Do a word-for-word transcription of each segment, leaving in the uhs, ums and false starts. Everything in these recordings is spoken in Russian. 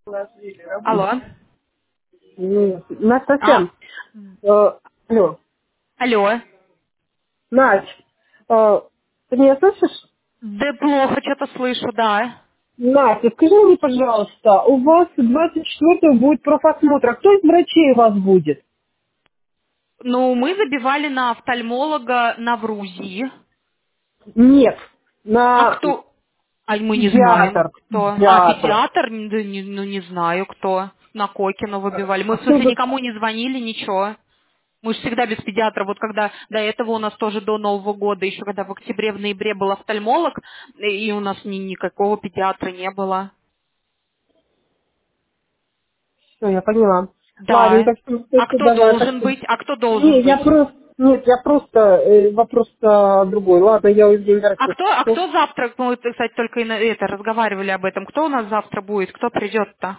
Алло. М, Настя, А, совсем. Э, алло. алло. Надь, э, ты меня слышишь? Да плохо, что-то слышу, да. Настя, скажи мне, пожалуйста, у вас двадцать четвёртого будет профосмотр. А кто из врачей у вас будет? Ну, мы забивали на офтальмолога на Врузии. Нет, А на кто? А мы не знаем, педиатр. кто. А, Педиатр. педиатр? Да не- ну, не знаю, кто. На Кокина выбивали. Мы, А в кто смысле, за... никому не звонили, ничего. Мы же всегда без педиатра. Вот когда до этого у нас тоже до Нового года, еще когда в октябре, в ноябре был офтальмолог, и у нас ни, никакого педиатра не было. Все, я поняла. Да. Ладненько, все, А все, кто давай. должен Так... быть? А кто должен Не, я быть? просто... Нет, я просто... э, вопрос-то другой. Ладно, я уйду в А кто, а напишу. кто завтра, мы, вот, кстати, только и на это разговаривали об этом, кто у нас завтра будет, кто придет-то?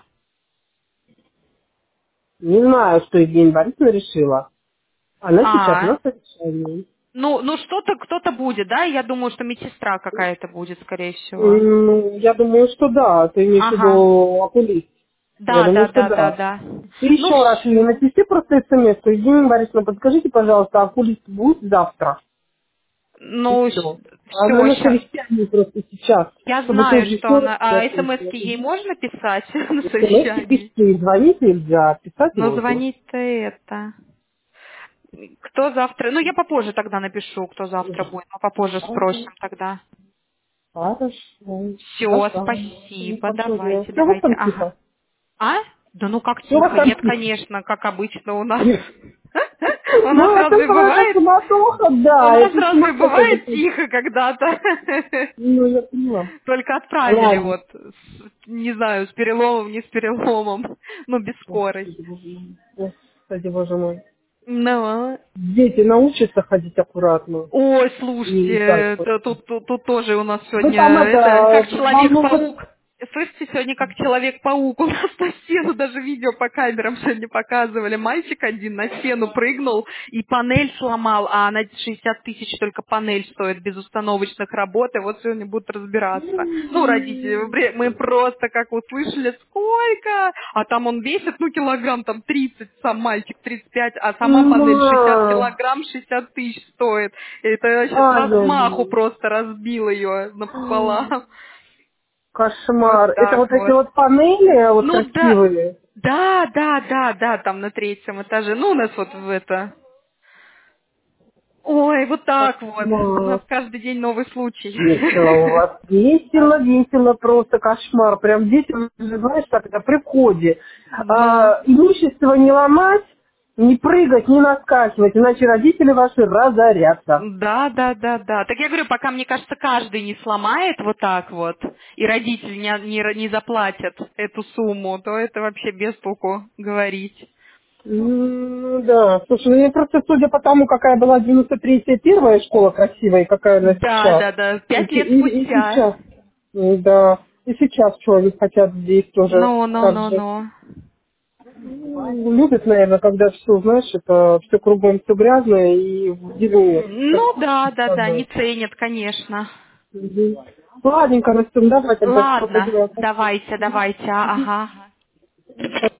Не знаю, что Евгения Борисовна решила. Она сейчас А, на совещании. ну, ну что-то, кто-то будет, да? Я думаю, что медсестра какая-то будет, скорее всего. М, Я думаю, что да. Ты имеешь в Ага. виду окулист. Я Да, думаю, да, что да, да, да. да. Ты Ну, еще раз ей все. напиши просто смс. Евгения Борисовна, подскажите, пожалуйста, окулист будет завтра? И Ну, все. Она все, на сейчас. совещании просто сейчас, Я чтобы знаю, тоже что еще раз она... А спросить. смс-ки ей можно писать на СМС совещании? пишите, звонить нельзя, писать Но можно. звонить-то это... Кто завтра... Ну, я попозже тогда напишу, кто завтра будет. Мы попозже Ага. спросим тогда. Хорошо. Все, Ага. Ну, спасибо, посмотрим. давайте, Все, вот давайте. там Ага. тихо. А? Да ну как Все, вот тихо? там Нет, тихо. конечно, как обычно у нас. У нас Ну, это разве просто бывает? суматоха, У да, нас это разве суматоха. бывает это- тихо когда-то? Ну, я поняла. Только отправили Ладно. вот, с- не знаю, с переломом, не с переломом, но без скорой. Господи, боже мой. Господи, боже мой. Ну, Дети научатся ходить аккуратно. ой, И слушайте, так вот. это тут, тут, тут тоже у нас Вы сегодня, там это, это, как вам нужно... Человек-паук. Слышите, сегодня как Человек-паук. У нас на стену даже видео по камерам сегодня показывали. Мальчик один на стену прыгнул и панель сломал, а она шестьдесят тысяч только панель стоит без установочных работ, и вот сегодня будут разбираться. Ну, родители, вы бре- мы просто как услышали, сколько? А там он весит, ну, килограмм там тридцать, сам мальчик тридцать пять, а сама панель шестьдесят Ма. килограмм, шестьдесят тысяч стоит. И это сейчас с размаху Ай-яй-яй. просто разбил ее напополам. Вот Кошмар. Это так вот эти вот. вот панели вот Ну да, красивые. да, да, да, да, там на третьем этаже. Ну, у нас вот в это. Ой, вот так вот. У нас Кошмар. каждый день новый случай. Весело у вас. Весело, весело, просто кошмар. Прям детям, знаешь, так это при входе. Ну, А, имущество не ломать, не прыгать, не наскакивать, иначе родители ваши разорятся. да, да, да, да. Так я говорю, пока, мне кажется, каждый не сломает вот так вот, и родители не, не, не заплатят эту сумму, то это вообще без толку говорить. Ну да, слушай, ну я просто судя по тому, какая была девяносто третья первая школа красивая, и какая она Да, сейчас, да, да, и, пять лет и- и спустя. сейчас, м, да, и сейчас что они хотят здесь тоже Ну, ну, так ну, же. ну. Ну, любят, наверное, когда все, знаешь, это все кругом все грязное и в дерьме, как Ну, да, да, да, не сказать. ценят, конечно. Мгм. Ладненько, Настюм, давай тогда Ладно, пока дела. давайте, давайте, ага.